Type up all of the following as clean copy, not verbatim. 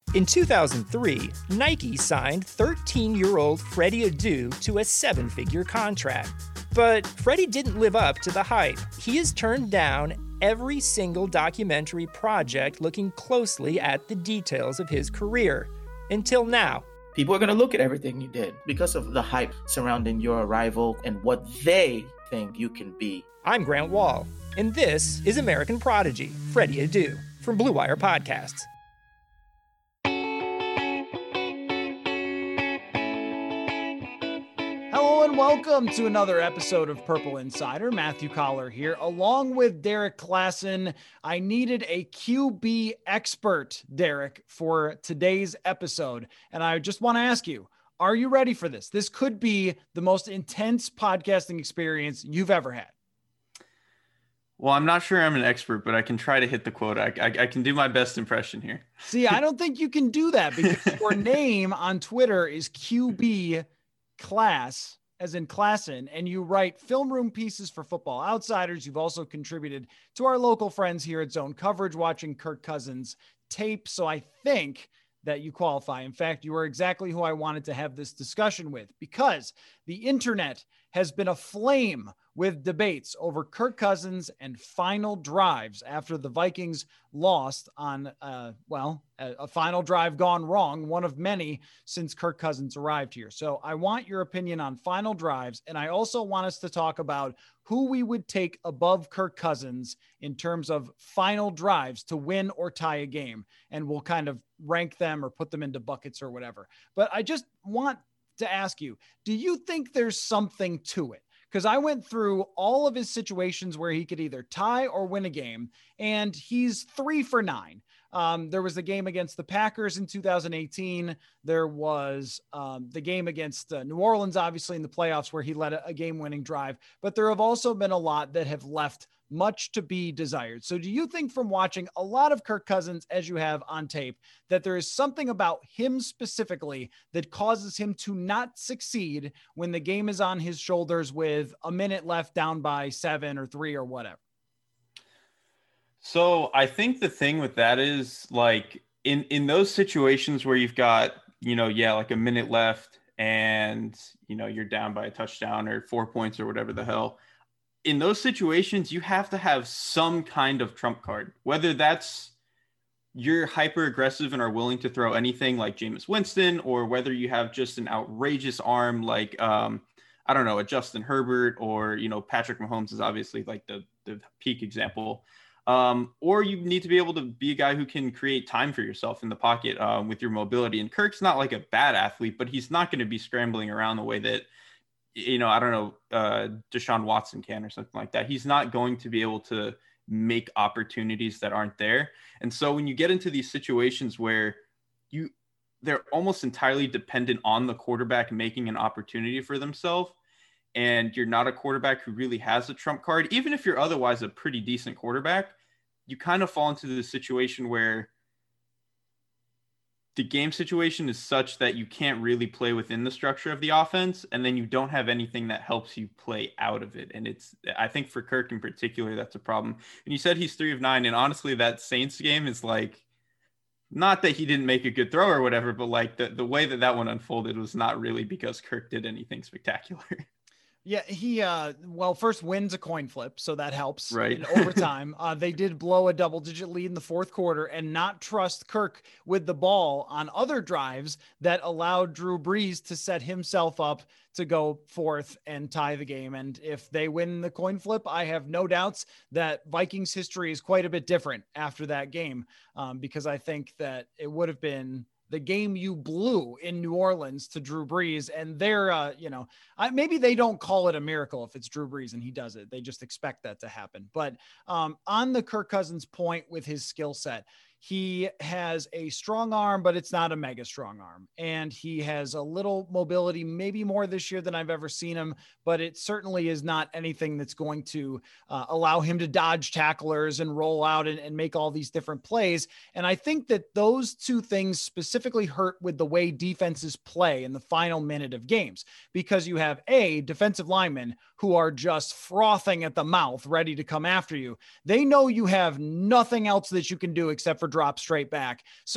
In 2003, Nike signed 13-year-old Freddie Adu to a 7-figure contract. But Freddie didn't live up to the hype. He has turned down every single documentary project looking closely at the details of his career. Until now. People are going to look at everything you did because of the hype surrounding your arrival and what they think you can be. I'm Grant Wall, and this is American Prodigy, Freddie Adu, from Blue Wire Podcasts. Hello and welcome to another episode of Purple Insider. Matthew Collar here, along with Derek Klassen. I needed a QB expert, Derek, for today's episode. And I just want to ask you, are you ready for this? This could be the most intense podcasting experience you've ever had. Well, I'm not sure I'm an expert, but I can try to hit the quota. I can do my best impression here. See, I don't think you can do that because your name on Twitter is QB Class, as in Klassen, and you write film room pieces for Football Outsiders. You've also contributed to our local friends here at Zone Coverage, watching Kirk Cousins tape. So I think that you qualify. In fact, you are exactly who I wanted to have this discussion with, because the internet has been aflame with debates over Kirk Cousins and final drives after the Vikings lost on, a final drive gone wrong, one of many since Kirk Cousins arrived here. So I want your opinion on final drives, and I also want us to talk about who we would take above Kirk Cousins in terms of final drives to win or tie a game, and we'll kind of rank them or put them into buckets or whatever. But I just want to ask you, do you think there's something to it? Because I went through all of his situations where he could either tie or win a game, and he's 3 for 9. There was the game against the Packers in 2018. There was the game against New Orleans, obviously, in the playoffs, where he led a game-winning drive. But there have also been a lot that have left much to be desired. So do you think, from watching a lot of Kirk Cousins, as you have on tape, that there is something about him specifically that causes him to not succeed when the game is on his shoulders with a minute left, down by 7 or 3 or whatever? So I think the thing with that is, like, in those situations where you've got, like a minute left and, you're down by a touchdown or 4 points or whatever the hell, in those situations, you have to have some kind of trump card, whether that's you're hyper aggressive and are willing to throw anything like Jameis Winston, or whether you have just an outrageous arm like, a Justin Herbert, or, Patrick Mahomes is obviously like the peak example. Or you need to be able to be a guy who can create time for yourself in the pocket with your mobility. And Kirk's not like a bad athlete, but he's not going to be scrambling around the way that, Deshaun Watson can or something like that. He's not going to be able to make opportunities that aren't there. And so when you get into these situations where they're almost entirely dependent on the quarterback making an opportunity for themselves, and you're not a quarterback who really has a trump card, even if you're otherwise a pretty decent quarterback, you kind of fall into the situation where the game situation is such that you can't really play within the structure of the offense, and then you don't have anything that helps you play out of it. And I think for Kirk in particular, that's a problem. And you said he's 3 of 9, and honestly, that Saints game is like, not that he didn't make a good throw or whatever, but like the way that one unfolded was not really because Kirk did anything spectacular. Yeah, he first wins a coin flip, so that helps. Right. In overtime, they did blow a double-digit lead in the fourth quarter and not trust Kirk with the ball on other drives that allowed Drew Brees to set himself up to go forth and tie the game. And if they win the coin flip, I have no doubts that Vikings history is quite a bit different after that game, because I think that it would have been the game you blew in New Orleans to Drew Brees. And they're, maybe they don't call it a miracle if it's Drew Brees and he does it. They just expect that to happen. But on the Kirk Cousins point with his skill set, he has a strong arm, but it's not a mega strong arm. And he has a little mobility, maybe more this year than I've ever seen him, but it certainly is not anything that's going to allow him to dodge tacklers and roll out and make all these different plays. And I think that those two things specifically hurt with the way defenses play in the final minute of games, because you have defensive linemen who are just frothing at the mouth, ready to come after you. They know you have nothing else that you can do except for drop straight back. So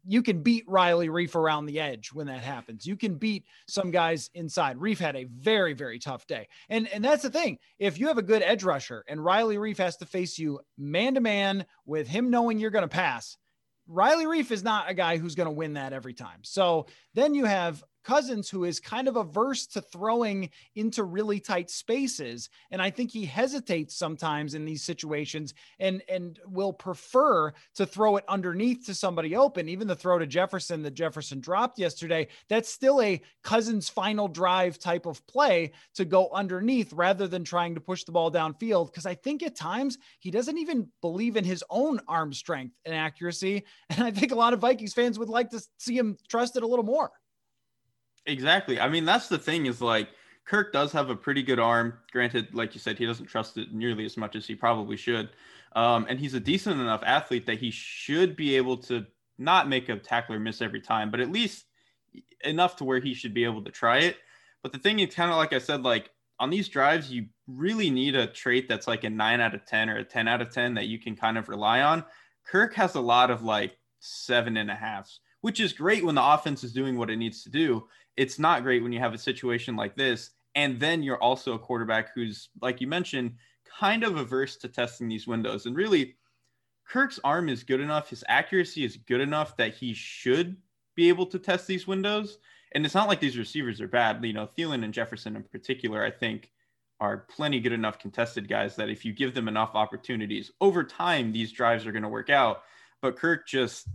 you can beat Riley Reiff around the edge when that happens. You can beat some guys inside. Reiff had a very, very tough day. And that's the thing. If you have a good edge rusher and Riley Reiff has to face you man to man with him knowing you're going to pass, Riley Reiff is not a guy who's going to win that every time. So then you have Cousins, who is kind of averse to throwing into really tight spaces. And I think he hesitates sometimes in these situations and will prefer to throw it underneath to somebody open. Even the throw to Jefferson that Jefferson dropped yesterday, that's still a Cousins final drive type of play to go underneath rather than trying to push the ball downfield. Because I think at times he doesn't even believe in his own arm strength and accuracy. And I think a lot of Vikings fans would like to see him trust it a little more. Exactly. I mean, that's the thing is like Kirk does have a pretty good arm. Granted, like you said, he doesn't trust it nearly as much as he probably should. And he's a decent enough athlete that he should be able to not make a tackler miss every time, but at least enough to where he should be able to try it. But the thing is kind of like I said, like on these drives, you really need a trait that's like a 9 out of 10 or a 10 out of 10 that you can kind of rely on. Kirk has a lot of like 7.5s, which is great when the offense is doing what it needs to do. It's not great when you have a situation like this. And then you're also a quarterback who's, like you mentioned, kind of averse to testing these windows. And really, Kirk's arm is good enough. His accuracy is good enough that he should be able to test these windows. And it's not like these receivers are bad. You know, Thielen and Jefferson in particular, I think, are plenty good enough contested guys that if you give them enough opportunities over time, these drives are going to work out. But Kirk just...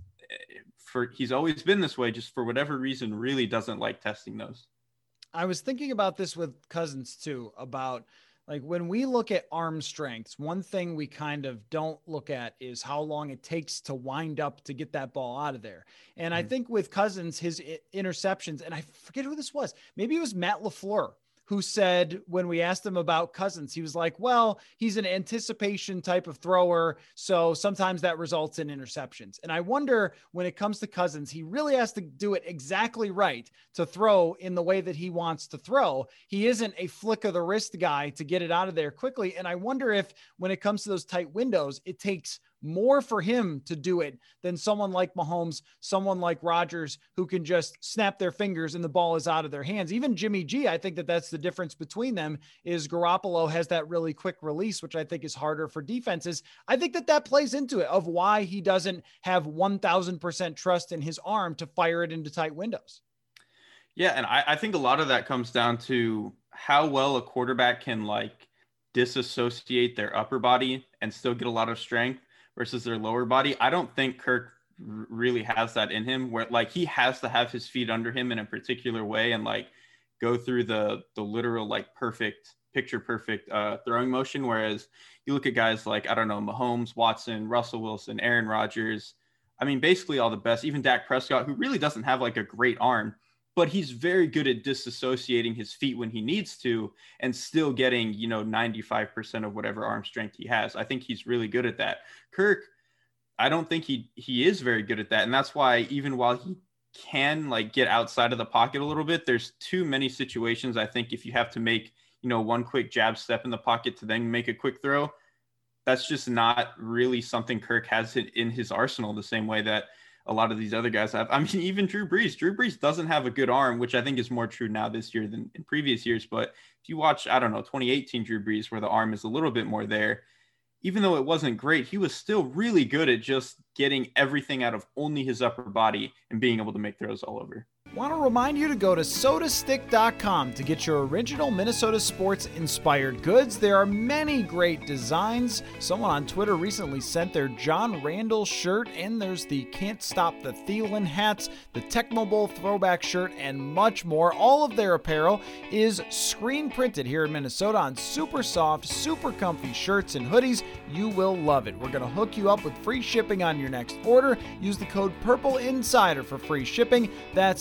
he's always been this way, just for whatever reason, really doesn't like testing those. I was thinking about this with Cousins too, about like when we look at arm strengths, one thing we kind of don't look at is how long it takes to wind up to get that ball out of there. And I think with Cousins, his interceptions, and I forget who this was, maybe it was Matt LaFleur, who said when we asked him about Cousins, he was like, well, he's an anticipation type of thrower. So sometimes that results in interceptions. And I wonder when it comes to Cousins, he really has to do it exactly right to throw in the way that he wants to throw. He isn't a flick of the wrist guy to get it out of there quickly. And I wonder if when it comes to those tight windows, it takes more for him to do it than someone like Mahomes, someone like Rodgers, who can just snap their fingers and the ball is out of their hands. Even Jimmy G, I think that that's the difference between them, is Garoppolo has that really quick release, which I think is harder for defenses. I think that that plays into it of why he doesn't have 1000% trust in his arm to fire it into tight windows. Yeah. And I think a lot of that comes down to how well a quarterback can like disassociate their upper body and still get a lot of strength versus their lower body. I don't think Kirk really has that in him, where like he has to have his feet under him in a particular way and like go through the literal like picture perfect throwing motion. Whereas you look at guys like, I don't know, Mahomes, Watson, Russell Wilson, Aaron Rodgers. I mean, basically all the best, even Dak Prescott, who really doesn't have like a great arm, but he's very good at disassociating his feet when he needs to and still getting, 95% of whatever arm strength he has. I think he's really good at that. Kirk, I don't think he is very good at that. And that's why even while he can like get outside of the pocket a little bit, there's too many situations. I think if you have to make, one quick jab step in the pocket to then make a quick throw, that's just not really something Kirk has in his arsenal the same way that a lot of these other guys have. I mean, even Drew Brees doesn't have a good arm, which I think is more true now this year than in previous years. But if you watch, 2018 Drew Brees, where the arm is a little bit more there, even though it wasn't great, he was still really good at just getting everything out of only his upper body and being able to make throws all over. Want to remind you to go to sodastick.com to get your original Minnesota sports inspired goods. There are many great designs. Someone on Twitter recently sent their John Randall shirt, and there's the Can't Stop the Thielen hats, the Tecmo Bowl throwback shirt, and much more. All of their apparel is screen printed here in Minnesota on super soft, super comfy shirts and hoodies. You will love it. We're going to hook you up with free shipping on your next order. Use the code PURPLEINSIDER for free shipping. That's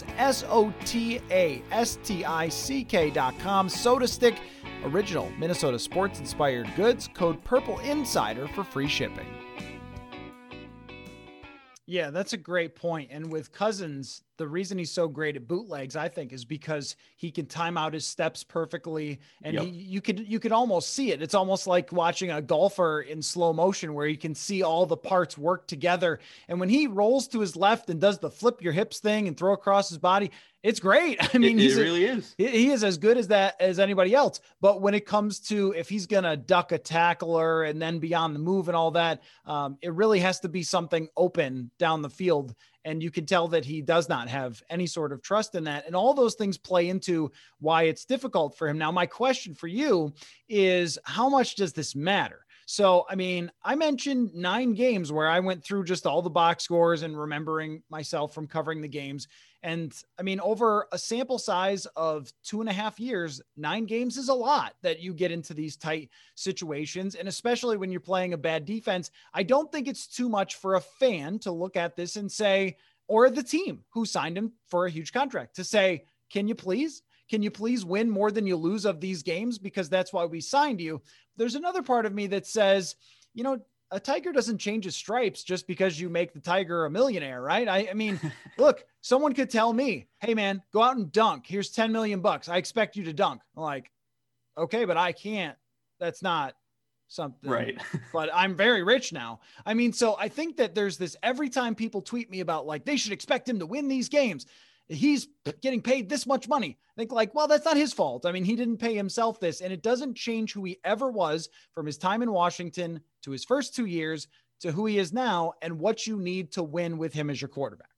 SOTASTICK.com. Soda Stick, original Minnesota sports inspired goods. Code Purple Insider for free shipping. Yeah, that's a great point. And with Cousins, the reason he's so great at bootlegs, I think, is because he can time out his steps perfectly. And you could almost see it. It's almost like watching a golfer in slow motion where you can see all the parts work together. And when he rolls to his left and does the flip your hips thing and throw across his body, it's great. I mean, it really is. He is as good as that as anybody else. But when it comes to if he's going to duck a tackler and then be on the move and all that, it really has to be something open down the field. And you can tell that he does not have any sort of trust in that. And all those things play into why it's difficult for him. Now, my question for you is, how much does this matter? So, I mean, I mentioned 9 games where I went through just all the box scores and remembering myself from covering the games. And I mean, over a sample size of 2.5 years, 9 games is a lot that you get into these tight situations. And especially when you're playing a bad defense, I don't think it's too much for a fan to look at this and say, or the team who signed him for a huge contract to say, can you please win more than you lose of these games? Because that's why we signed you. There's another part of me that says, you know, a tiger doesn't change his stripes just because you make the tiger a millionaire, right? I mean, look, someone could tell me, hey man, go out and dunk. Here's $10 million. I expect you to dunk. I'm like, okay, but I can't. That's not something. Right. But I'm very rich now. I mean, so I think that there's this, every time people tweet me about like, they should expect him to win these games, he's getting paid this much money. I think like, well, that's not his fault. I mean, he didn't pay himself this, and it doesn't change who he ever was from his time in Washington to his first 2 years to who he is now and what you need to win with him as your quarterback.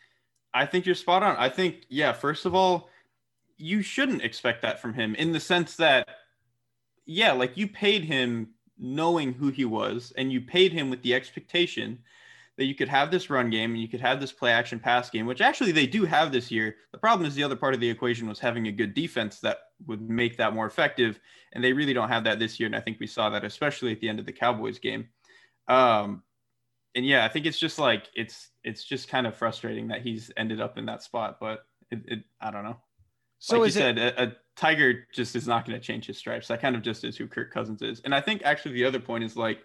I think you're spot on. I think, yeah, first of all, you shouldn't expect that from him in the sense that, yeah, like you paid him knowing who he was, and you paid him with the expectation that you could have this run game and you could have this play action pass game, which actually they do have this year. The problem is the other part of the equation was having a good defense that would make that more effective. And they really don't have that this year. And I think we saw that, especially at the end of the Cowboys game. And yeah, I think it's just like, it's just kind of frustrating that he's ended up in that spot, but I don't know. So like you said, a tiger just is not going to change his stripes. That kind of just is who Kirk Cousins is. And I think actually the other point is like,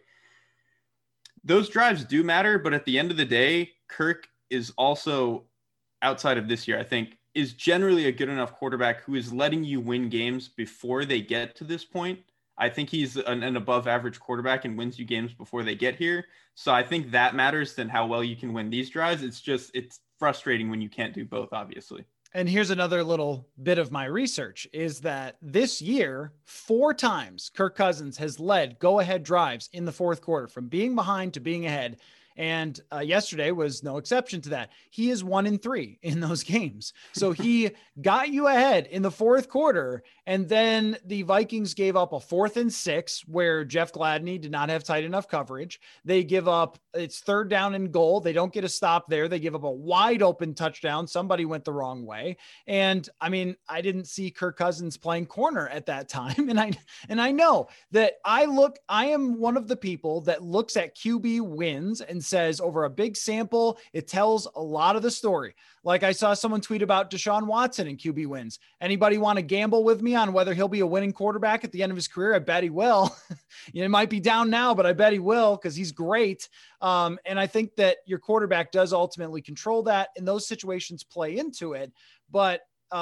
those drives do matter, but at the end of the day, Kirk is also, outside of this year, I think, is generally a good enough quarterback who is letting you win games before they get to this point. I think he's an above average quarterback and wins you games before they get here. So I think that matters than how well you can win these drives. It's frustrating when you can't do both, obviously. And here's another little bit of my research is that this year, 4 times Kirk Cousins has led go-ahead drives in the fourth quarter from being behind to being ahead. And yesterday was no exception to that. He is 1-3 in those games. So he got you ahead in the fourth quarter. And then the Vikings gave up a 4th and 6 where Jeff Gladney did not have tight enough coverage. They give up, it's 3rd down and goal. They don't get a stop there. They give up a wide open touchdown. Somebody went the wrong way. And I mean, I didn't see Kirk Cousins playing corner at that time. And I know that I am one of the people that looks at QB wins and says over a big sample, it tells a lot of the story. Like I saw someone tweet about Deshaun Watson and QB wins. Anybody want to gamble with me on whether he'll be a winning quarterback at the end of his career? I bet he will. It might be down now, but I bet he will because he's great. And I think that your quarterback does ultimately control that, and those situations play into it. But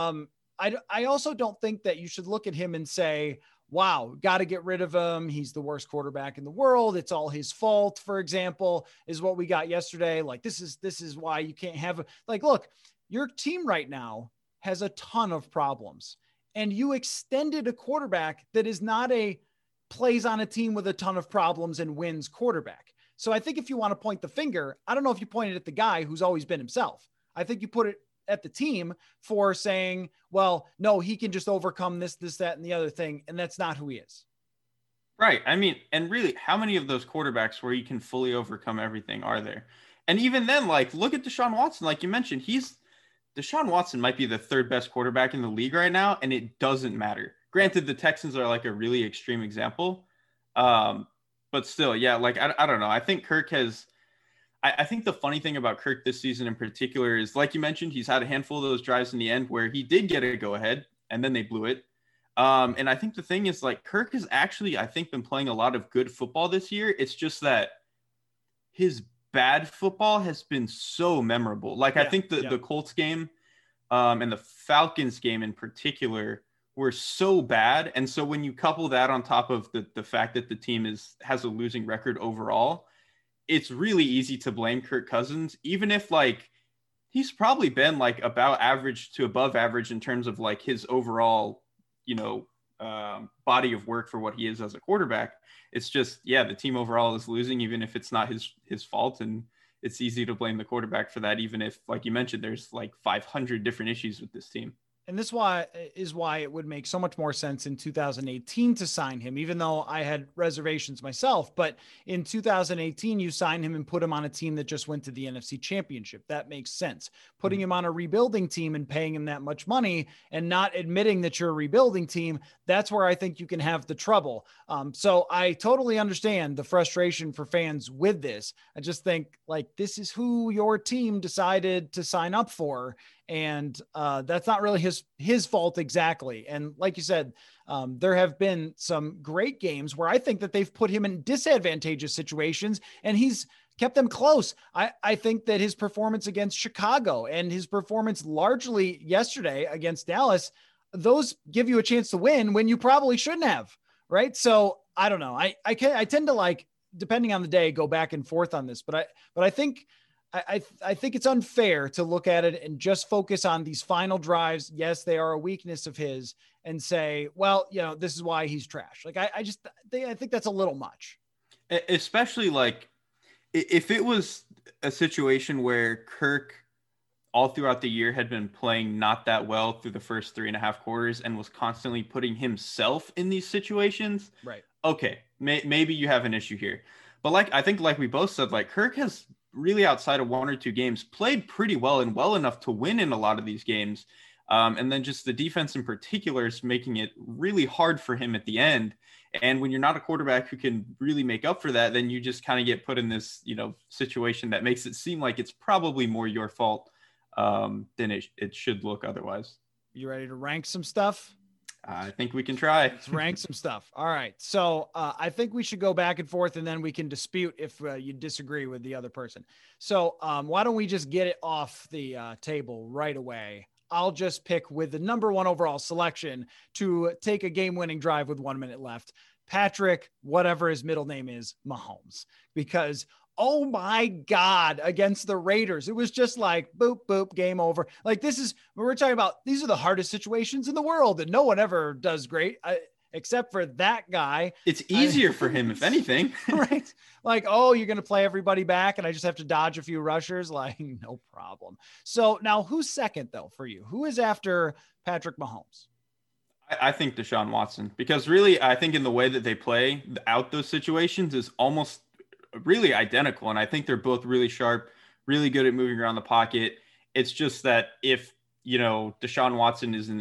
I also don't think that you should look at him and say, wow, got to get rid of him. He's the worst quarterback in the world. It's all his fault, for example, is what we got yesterday. Like, this is why you can't have like, look, your team right now has a ton of problems, and you extended a quarterback that is not plays on a team with a ton of problems and wins quarterback. So I think if you want to point the finger, I don't know if you pointed at the guy who's always been himself. I think you put it at the team for saying, well, no, he can just overcome this, that, and the other thing. And that's not who he is. Right. I mean, and really, how many of those quarterbacks where you can fully overcome everything are there? And even then, like, look at Deshaun Watson. Like you mentioned, Deshaun Watson might be the 3rd best quarterback in the league right now, and it doesn't matter. Granted, the Texans are like a really extreme example. But still, yeah, like, I don't know. I think Kirk has, I think the funny thing about Kirk this season in particular is, like you mentioned, he's had a handful of those drives in the end where he did get a go ahead and then they blew it. And I think the thing is, like, Kirk has actually, I think, been playing a lot of good football this year. It's just that his bad football has been so memorable. Like, I think the Colts game and the Falcons game in particular were so bad. And so when you couple that on top of the fact that the team has a losing record overall, it's really easy to blame Kirk Cousins, even if like he's probably been like about average to above average in terms of like his overall, body of work for what he is as a quarterback. It's just, the team overall is losing, even if it's not his fault. And it's easy to blame the quarterback for that, even if, like you mentioned, there's like 500 different issues with this team. And this is why it would make so much more sense in 2018 to sign him, even though I had reservations myself. But in 2018, you sign him and put him on a team that just went to the NFC Championship. That makes sense. Putting him on a rebuilding team and paying him that much money and not admitting that you're a rebuilding team, that's where I think you can have the trouble. So I totally understand the frustration for fans with this. I just think like this is who your team decided to sign up for. And that's not really his fault exactly. And like you said, there have been some great games where I think that they've put him in disadvantageous situations and he's kept them close. I think that his performance against Chicago and his performance largely yesterday against Dallas, those give you a chance to win when you probably shouldn't have. Right. So I don't know. I tend to, like, depending on the day, go back and forth on this, but I think it's unfair to look at it and just focus on these final drives. Yes, they are a weakness of his, and say, well, this is why he's trash. Like, I think that's a little much. Especially like if it was a situation where Kirk all throughout the year had been playing not that well through the first 3.5 quarters and was constantly putting himself in these situations. Right. Okay. Maybe you have an issue here, but I think we both said, like, Kirk has really, outside of 1 or 2 games, played pretty well and well enough to win in a lot of these games. And then just the defense in particular is making it really hard for him at the end. And when you're not a quarterback who can really make up for that, then you just kind of get put in this, situation that makes it seem like it's probably more your fault than it should look otherwise. You ready to rank some stuff? I think we can try. Let's rank some stuff. All right. So I think we should go back and forth, and then we can dispute if you disagree with the other person. So why don't we just get it off the table right away? I'll just pick with the number 1 overall selection to take a game-winning drive with 1 minute left. Patrick, whatever his middle name is, Mahomes, because oh my God, against the Raiders, it was just like boop, boop, game over. Like, we're talking about, these are the hardest situations in the world and no one ever does great except for that guy. It's easier for him, if anything. Right. Like, oh, you're going to play everybody back and I just have to dodge a few rushers. Like, no problem. So now who's second though for you? Who is after Patrick Mahomes? I think Deshaun Watson, because really, I think in the way that they play out those situations is almost really identical. And I think they're both really sharp, really good at moving around the pocket. It's just that if, Deshaun Watson is an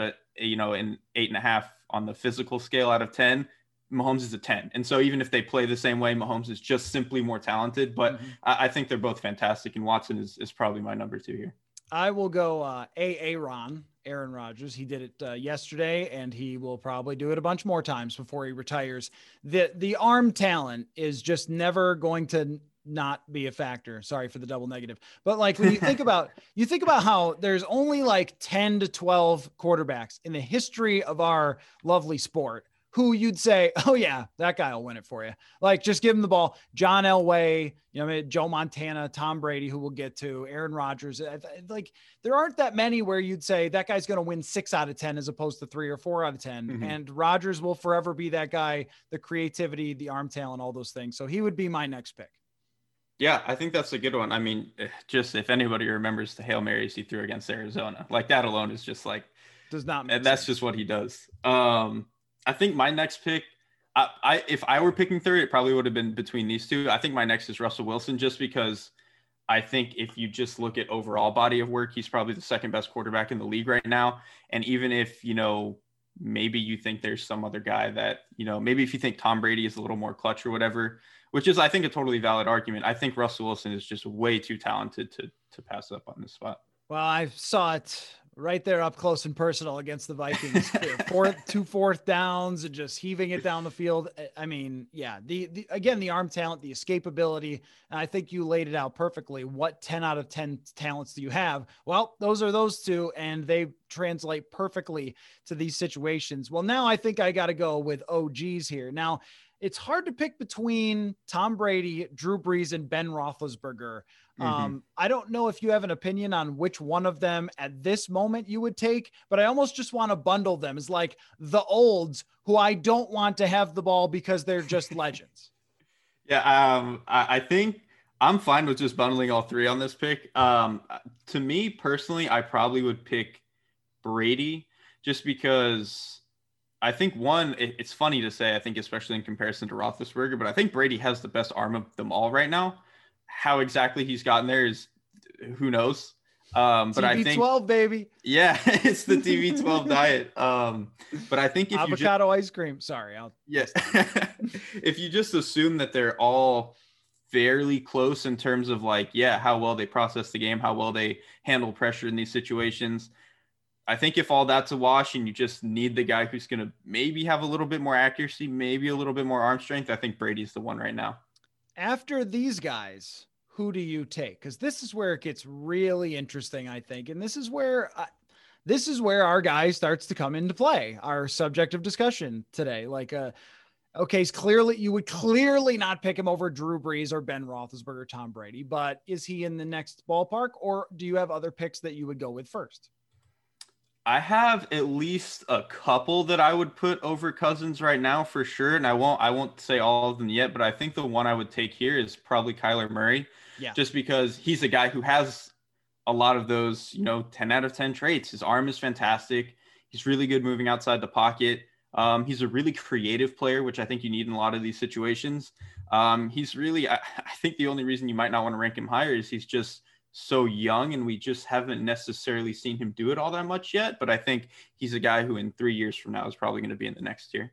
8.5 on the physical scale out of 10, Mahomes is a 10. And so even if they play the same way, Mahomes is just simply more talented, but I think they're both fantastic. And Watson is probably my number 2 here. I will go Aaron Rodgers. He did it yesterday, and he will probably do it a bunch more times before he retires. The arm talent is just never going to not be a factor. Sorry for the double negative. But like when you think about how there's only like 10 to 12 quarterbacks in the history of our lovely sport who you'd say, oh yeah, that guy will win it for you. Like, just give him the ball. John Elway, Joe Montana, Tom Brady, who we'll get to, Aaron Rodgers. Like, there aren't that many where you'd say that guy's going to win 6 out of 10 as opposed to 3 or 4 out of 10. Mm-hmm. And Rodgers will forever be that guy, the creativity, the arm talent, all those things. So he would be my next pick. Yeah, I think that's a good one. I mean, just if anybody remembers the Hail Marys he threw against Arizona, like that alone is just like, does not make and that's sense. Just what he does. I think my next pick, if I were picking third, it probably would have been between these two. I think my next is Russell Wilson, just because I think if you just look at overall body of work, he's probably the second best quarterback in the league right now. And even if, maybe you think there's some other guy that, maybe if you think Tom Brady is a little more clutch or whatever, which is, I think, a totally valid argument. I think Russell Wilson is just way too talented to pass up on this spot. Well, I saw it right there up close and personal against the Vikings. Two fourth downs and just heaving it down the field. I mean, yeah, again, the arm talent, the escapability. And I think you laid it out perfectly. What 10 out of 10 talents do you have? Well, those are those two, and they translate perfectly to these situations. Well, now I think I got to go with OGs here. Now, it's hard to pick between Tom Brady, Drew Brees, and Ben Roethlisberger. I don't know if you have an opinion on which one of them at this moment you would take, but I almost just want to bundle them as like the olds who I don't want to have the ball because they're just legends. Yeah. I think I'm fine with just bundling all three on this pick. To me personally, I probably would pick Brady just because I think it's funny to say, I think, especially in comparison to Roethlisberger, but I think Brady has the best arm of them all right now. How exactly he's gotten there is who knows. But I think TB12, baby. Yeah, it's the TB12 diet. But I think if avocado ice cream. Sorry. Yes. If you just assume that they're all fairly close in terms of like, yeah, how well they process the game, how well they handle pressure in these situations. I think if all that's a wash and you just need the guy who's going to maybe have a little bit more accuracy, maybe a little bit more arm strength, I think Brady's the one right now. After these guys, who do you take? Because this is where it gets really interesting, I think. And this is where our guy starts to come into play, our subject of discussion today. Like, okay, you would clearly not pick him over Drew Brees or Ben Roethlisberger or Tom Brady, but is he in the next ballpark, or do you have other picks that you would go with first? I have at least a couple that I would put over Cousins right now for sure. And I won't say all of them yet, but I think the one I would take here is probably Kyler Murray. Yeah. Just because he's a guy who has a lot of those, 10 out of 10 traits. His arm is fantastic. He's really good moving outside the pocket. He's a really creative player, which I think you need in a lot of these situations. He's really, I think the only reason you might not want to rank him higher is he's just so young and we just haven't necessarily seen him do it all that much yet. But I think he's a guy who in 3 years from now is probably going to be in the next tier.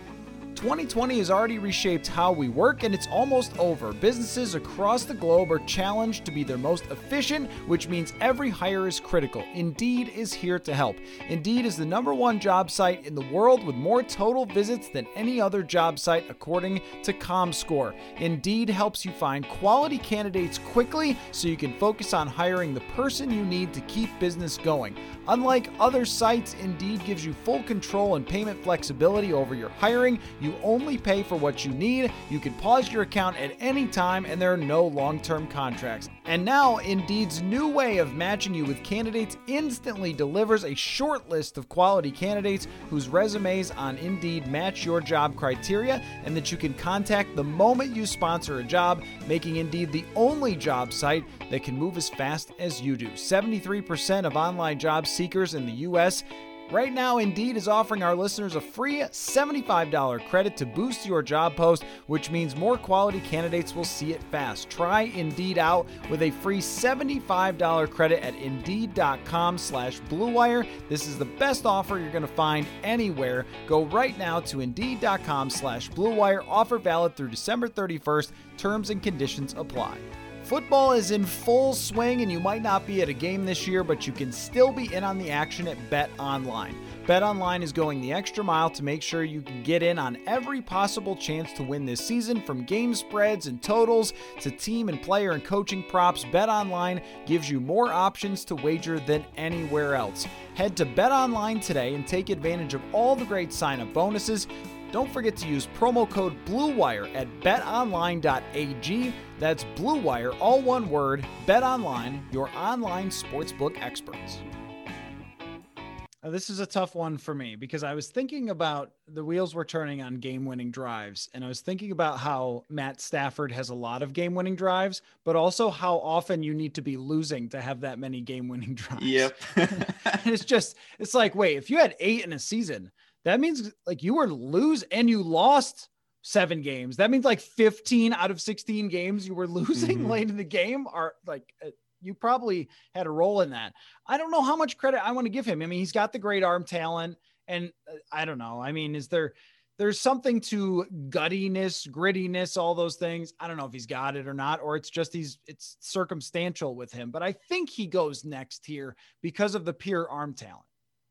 2020 has already reshaped how we work, and it's almost over. Businesses across the globe are challenged to be their most efficient, which means every hire is critical. Indeed is here to help. Indeed is the #1 job site in the world with more total visits than any other job site, according to ComScore. Indeed helps you find quality candidates quickly so you can focus on hiring the person you need to keep business going. Unlike other sites, Indeed gives you full control and payment flexibility over your hiring. You only pay for what you need. You can pause your account at any time, and there are no long-term contracts. And now, Indeed's new way of matching you with candidates instantly delivers a short list of quality candidates whose resumes on Indeed match your job criteria and that you can contact the moment you sponsor a job, making Indeed the only job site that can move as fast as you do. 73% of online job seekers in the U.S. Right now, Indeed is offering our listeners a free $75 credit to boost your job post, which means more quality candidates will see it fast. Try Indeed out with a free $75 credit at Indeed.com/Blue Wire. This is the best offer you're going to find anywhere. Go right now to Indeed.com/Blue Wire. Offer valid through December 31st. Terms and conditions apply. Football is in full swing, and you might not be at a game this year, but you can still be in on the action at BetOnline. BetOnline is going the extra mile to make sure you can get in on every possible chance to win this season. From game spreads and totals to team and player and coaching props, BetOnline gives you more options to wager than anywhere else. Head to BetOnline today and take advantage of all the great sign-up bonuses. Don't forget to use promo code BLUEWIRE at betonline.ag. That's Blue Wire, all one word. BetOnline, your online sportsbook experts. This is a tough one for me because I was thinking about the wheels were turning on game-winning drives, and I was thinking about how Matt Stafford has a lot of game-winning drives, but also how often you need to be losing to have that many game-winning drives. Yep. It's like, wait, if you had 8 in a season, that means like you were and you lost 7 games. That means like 15 out of 16 games you were losing late in the game are like, you probably had a role in that. I don't know how much credit I want to give him. I mean, he's got the great arm talent, and I don't know. I mean, there's something to guttiness, grittiness, all those things. I don't know if he's got it or not, or it's just it's circumstantial with him, but I think he goes next here because of the pure arm talent.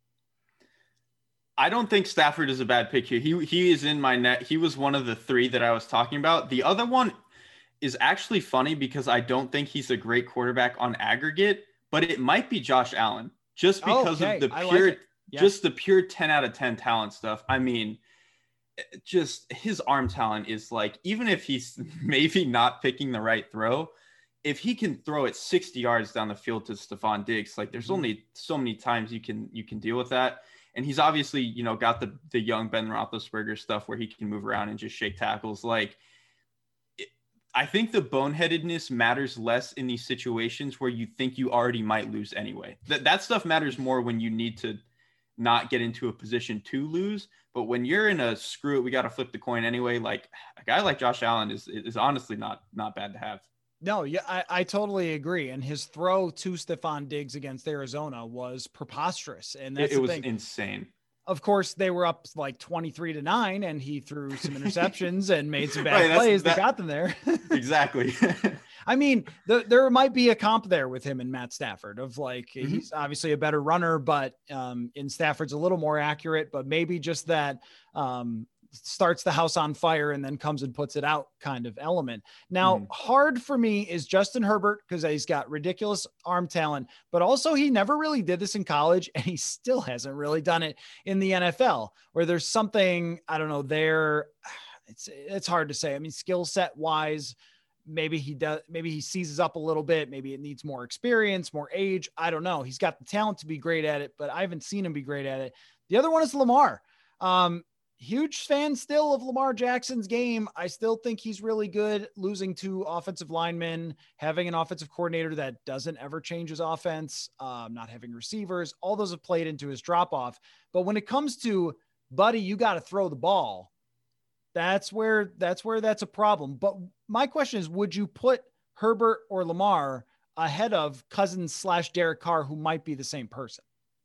I don't think Stafford is a bad pick here. He is in my net. He was one of the three that I was talking about. The other one is actually funny because I don't think he's a great quarterback on aggregate, but it might be Josh Allen just because of the pure, just the pure 10 out of 10 talent stuff. I mean, just his arm talent is like, even if he's maybe not picking the right throw, if he can throw it 60 yards down the field to Stephon Diggs, like there's only so many times you can deal with that. And he's obviously, you know, got the young Ben Roethlisberger stuff where he can move around and just shake tackles. Like, I think the boneheadedness matters less in these situations where you think you already might lose anyway. That stuff matters more when you need to not get into a position to lose. But when you're in a screw it, we got to flip the coin anyway. Like a guy like Josh Allen is honestly not bad to have. No, yeah, I totally agree. And his throw to Stephon Diggs against Arizona was preposterous. And that's it was insane. Of course, they were up like 23-9, and he threw some interceptions and made some bad plays that got them there. Exactly. I mean, there might be a comp there with him and Matt Stafford of like, he's obviously a better runner, but in Stafford's a little more accurate, but maybe just that starts the house on fire and then comes and puts it out kind of element. Now, hard for me is Justin Herbert because he's got ridiculous arm talent, but also he never really did this in college and he still hasn't really done it in the NFL where there's something, I don't know, there. It's hard to say. I mean, skill set wise, maybe he seizes up a little bit. Maybe it needs more experience, more age. I don't know. He's got the talent to be great at it, but I haven't seen him be great at it. The other one is Lamar. Huge fan still of Lamar Jackson's game. I still think he's really good. Losing two offensive linemen, having an offensive coordinator that doesn't ever change his offense, not having receivers, all those have played into his drop off. But when it comes to buddy, you got to throw the ball. That's where that's a problem. But my question is, would you put Herbert or Lamar ahead of Cousins / Derek Carr, who might be the same person?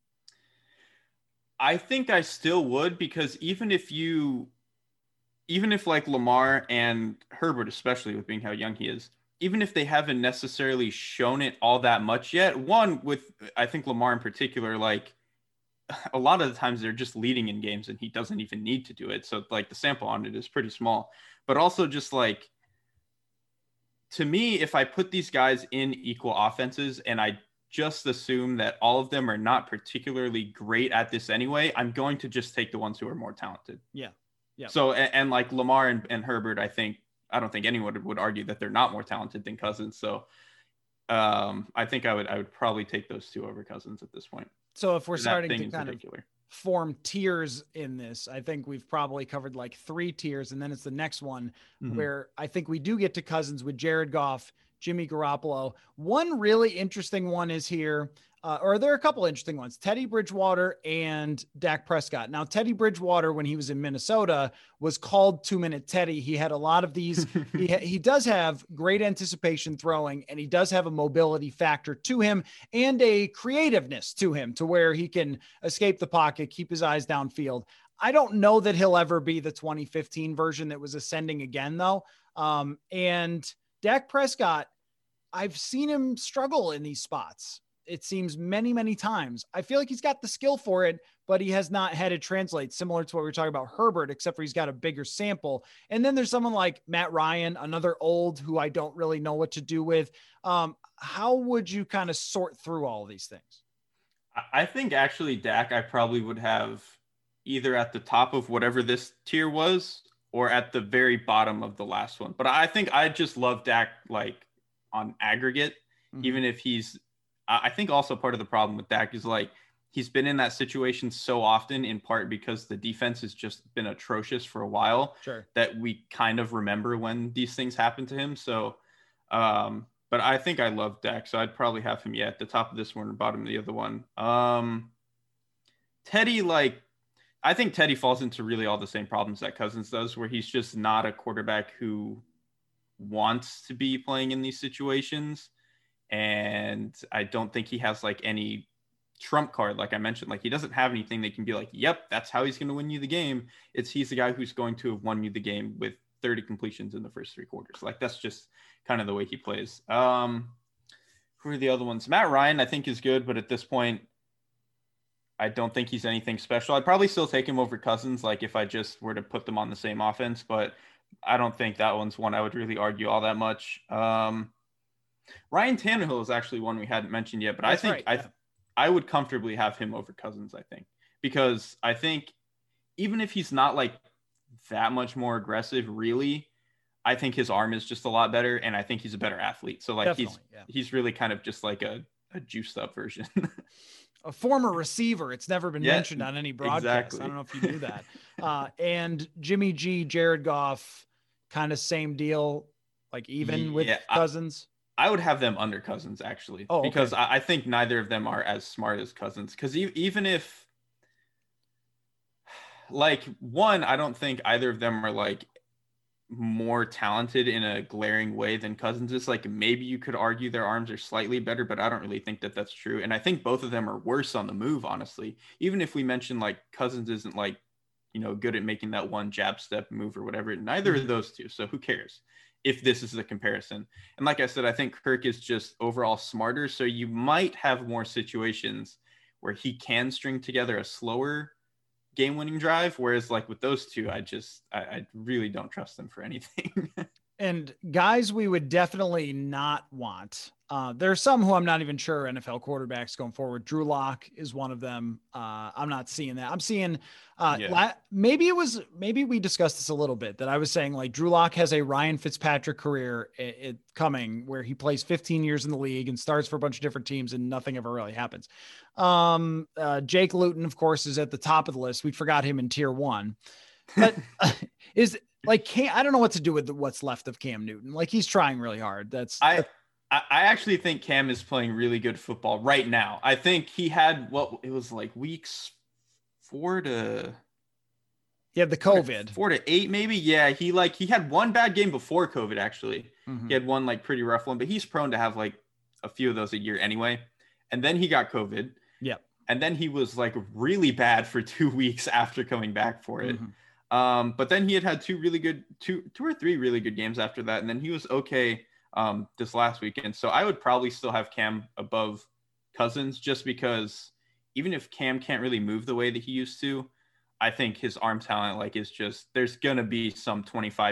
I think I still would, because even if like Lamar and Herbert, especially with being how young he is, even if they haven't necessarily shown it all that much yet, I think Lamar in particular, like a lot of the times they're just leading in games and he doesn't even need to do it. So like the sample on it is pretty small, but also just like, to me, if I put these guys in equal offenses and I just assume that all of them are not particularly great at this anyway, I'm going to just take the ones who are more talented. Yeah. Yeah. So, and like Lamar and Herbert, I don't think anyone would argue that they're not more talented than Cousins. So I think I would probably take those two over Cousins at this point. So if we're starting to kind of form tiers in this, I think we've probably covered like 3 tiers. And then it's the next one where I think we do get to Cousins with Jared Goff, Jimmy Garoppolo. One really interesting one is here, or there are a couple interesting ones, Teddy Bridgewater and Dak Prescott. Now, Teddy Bridgewater, when he was in Minnesota, was called 2-minute Teddy. He had a lot of these. He does have great anticipation throwing, and he does have a mobility factor to him and a creativeness to him to where he can escape the pocket, keep his eyes downfield. I don't know that he'll ever be the 2015 version that was ascending again, though. And Dak Prescott, I've seen him struggle in these spots. It seems many, many times. I feel like he's got the skill for it, but he has not had it translate, similar to what we were talking about Herbert, except for he's got a bigger sample. And then there's someone like Matt Ryan, another old who I don't really know what to do with. How would you kind of sort through all of these things? I think actually Dak, I probably would have either at the top of whatever this tier was or at the very bottom of the last one. But I think I just love Dak, like on aggregate, even if I think also part of the problem with Dak is like, he's been in that situation so often, in part because the defense has just been atrocious for a while, that we kind of remember when these things happen to him. So, but I think I love Dak. So I'd probably have him at the top of this one or bottom of the other one. Teddy, like, I think Teddy falls into really all the same problems that Cousins does, where he's just not a quarterback who wants to be playing in these situations. And I don't think he has like any trump card, like I mentioned. Like, he doesn't have anything that can be like, yep, that's how he's going to win you the game. He's the guy who's going to have won you the game with 30 completions in the first 3 quarters. Like, that's just kind of the way he plays. Who are the other ones? Matt Ryan, I think, is good, but at this point, I don't think he's anything special. I'd probably still take him over Cousins, like if I just were to put them on the same offense, but I don't think that one's one I would really argue all that much. Ryan Tannehill is actually one we hadn't mentioned yet, but That's I think right, yeah. I would comfortably have him over Cousins, I think, because I think even if he's not like that much more aggressive, really, I think his arm is just a lot better, and I think he's a better athlete. So like Definitely, he's really kind of just like a juiced up version. A former receiver. It's never been mentioned on any broadcast. Exactly. I don't know if you knew that. And Jimmy G, Jared Goff, kind of same deal, like even with Cousins. I would have them under Cousins, actually, because I think neither of them are as smart as Cousins. Because even if, like, one, I don't think either of them are like more talented in a glaring way than Cousins is. Like, maybe you could argue their arms are slightly better, but I don't really think that that's true. And I think both of them are worse on the move, honestly. Even if we mention like Cousins isn't like, good at making that one jab step move or whatever, neither of those two. So who cares if this is the comparison? And like I said, I think Kirk is just overall smarter. So you might have more situations where he can string together a slower game-winning drive, whereas like with those two, I really don't trust them for anything. And guys we would definitely not want. There are some who I'm not even sure NFL quarterbacks going forward. Drew Lock is one of them. I'm not seeing that. I'm seeing maybe we discussed this a little bit, that I was saying like Drew Lock has a Ryan Fitzpatrick career coming where he plays 15 years in the league and starts for a bunch of different teams and nothing ever really happens. Jake Luton, of course, is at the top of the list. We forgot him in tier 1, but is like, I don't know what to do with what's left of Cam Newton. Like, he's trying really hard. I actually think Cam is playing really good football right now. I think he had it was like weeks 4 to the COVID 4 to 8, maybe. Yeah. He had one bad game before COVID. Actually, He had one like pretty rough one, but he's prone to have like a few of those a year anyway. And then he got COVID. Yep. And then he was like really bad for 2 weeks after coming back for it. But then he had two or three really good games after that. And then he was okay this last weekend. So I would probably still have Cam above Cousins, just because even if Cam can't really move the way that he used to, I think his arm talent is just, there's going to be some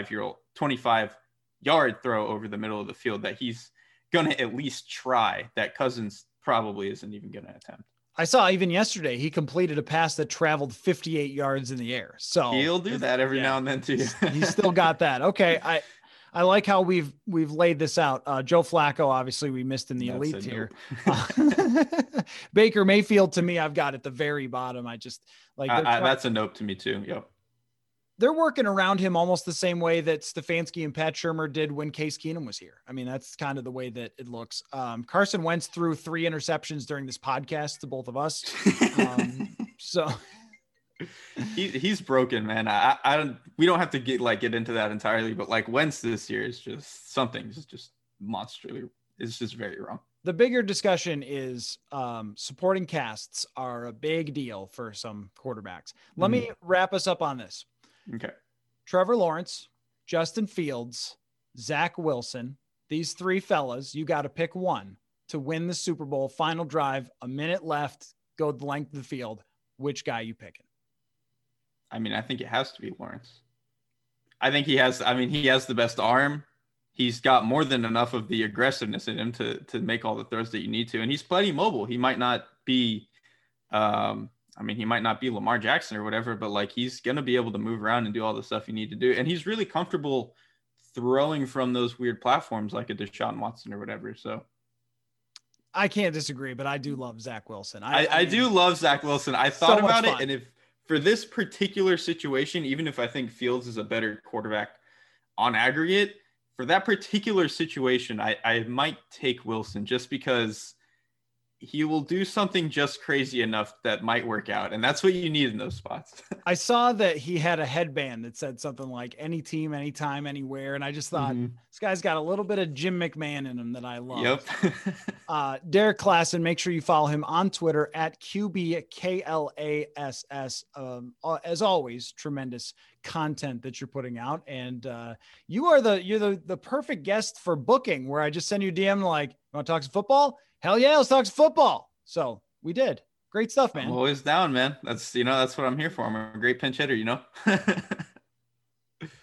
25-yard throw over the middle of the field that he's going to at least try, that Cousins probably isn't even going to attempt. I saw even yesterday, he completed a pass that traveled 58 yards in the air. So he'll do that every now and then too. He's still got that. Okay. I like how we've laid this out. Joe Flacco, obviously we missed in the elite tier. Baker Mayfield, to me, I've got at the very bottom. I just like, that's a nope to me too. Yep. They're working around him almost the same way that Stefanski and Pat Shurmur did when Case Keenum was here. I mean, that's kind of the way that it looks. Carson Wentz threw 3 interceptions during this podcast to both of us. So he's broken, man. We don't have to get into that entirely, but like Wentz this year is just something. It's just monstrally. It's just very wrong. The bigger discussion is supporting casts are a big deal for some quarterbacks. Let me wrap us up on this. Okay. Trevor Lawrence, Justin Fields, Zach Wilson, these 3 fellas, you got to pick one to win the Super Bowl. Final drive, a minute left, go the length of the field. Which guy you picking? I mean, I think it has to be Lawrence. I think he has the best arm. He's got more than enough of the aggressiveness in him to make all the throws that you need to. And he's plenty mobile. He might not be, he might not be Lamar Jackson or whatever, but like he's going to be able to move around and do all the stuff you need to do. And he's really comfortable throwing from those weird platforms like a Deshaun Watson or whatever. So I can't disagree, but I do love Zach Wilson. I do love Zach Wilson. I thought about it. And if for this particular situation, even if I think Fields is a better quarterback on aggregate, for that particular situation, I might take Wilson just because he will do something just crazy enough that might work out. And that's what you need in those spots. I saw that he had a headband that said something like any team, anytime, anywhere. And I just thought this guy's got a little bit of Jim McMahon in him that I love. Yep. Derek Klassen, make sure you follow him on Twitter at QBKLASS. As always, tremendous content that you're putting out. And you're the perfect guest for booking, where I just send you a DM like, you want to talk some football? Hell yeah, let's talk some football. So we did. Great stuff, man. I'm always down, man. That's what I'm here for. I'm a great pinch hitter,